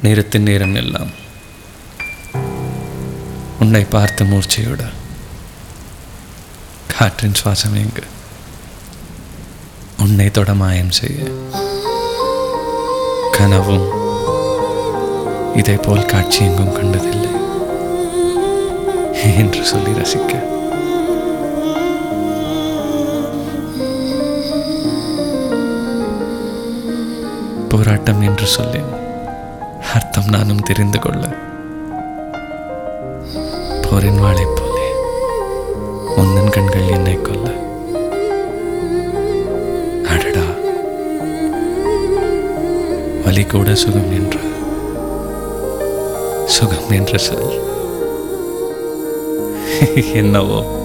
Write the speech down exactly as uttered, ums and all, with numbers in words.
நேரத்தின் நேரம் எல்லாம் உன்னை பார்த்த மூர்ச்சையோட காற்றின் சுவாசம் எங்கு உன்னை தொட மாயம் செய்ய கனவும் இதை போல் காட்சி எங்கும் கண்டதில்லை என்று சொல்லி ரசிக்க போராட்டம் என்று சொல்லி அர்த்தம் நானும் தெரிந்து கொள்ள போரின் வாளை போலே உன்னன் கண்கள் என்னை கொல்ல அடடா வலி கூட சுகம் என்ற சுகம் என்ற சொல் என்னவோ